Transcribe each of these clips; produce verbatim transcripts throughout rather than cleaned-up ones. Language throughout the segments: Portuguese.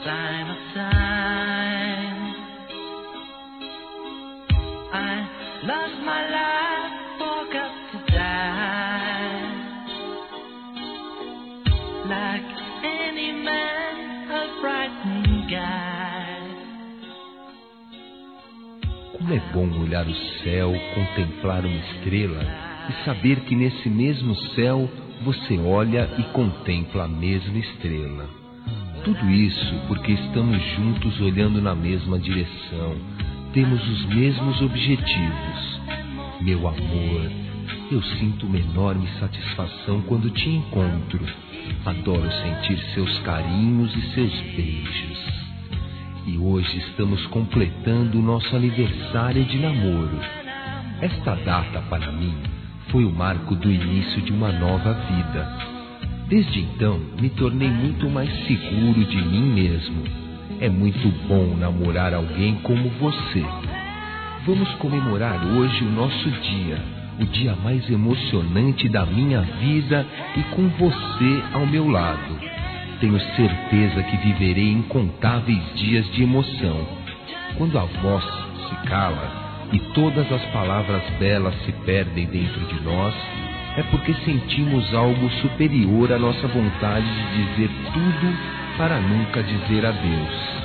sign of time. I lost my life, woke up to die. Like any man, a frightened guy. Como é bom olhar o céu, contemplar uma estrela e saber que nesse mesmo céu você olha e contempla a mesma estrela. Tudo isso porque estamos juntos olhando na mesma direção, temos os mesmos objetivos. Meu amor, eu sinto uma enorme satisfação quando te encontro. Adoro sentir seus carinhos e seus beijos. E hoje estamos completando o nosso aniversário de namoro. Esta data, para mim, foi o marco do início de uma nova vida. Desde então, me tornei muito mais seguro de mim mesmo. É muito bom namorar alguém como você. Vamos comemorar hoje o nosso dia, o dia mais emocionante da minha vida e com você ao meu lado. Tenho certeza que viverei incontáveis dias de emoção. Quando a voz se cala e todas as palavras belas se perdem dentro de nós, é porque sentimos algo superior à nossa vontade de dizer tudo para nunca dizer adeus.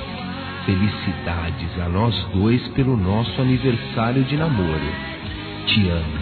Felicidades a nós dois pelo nosso aniversário de namoro. Te amo.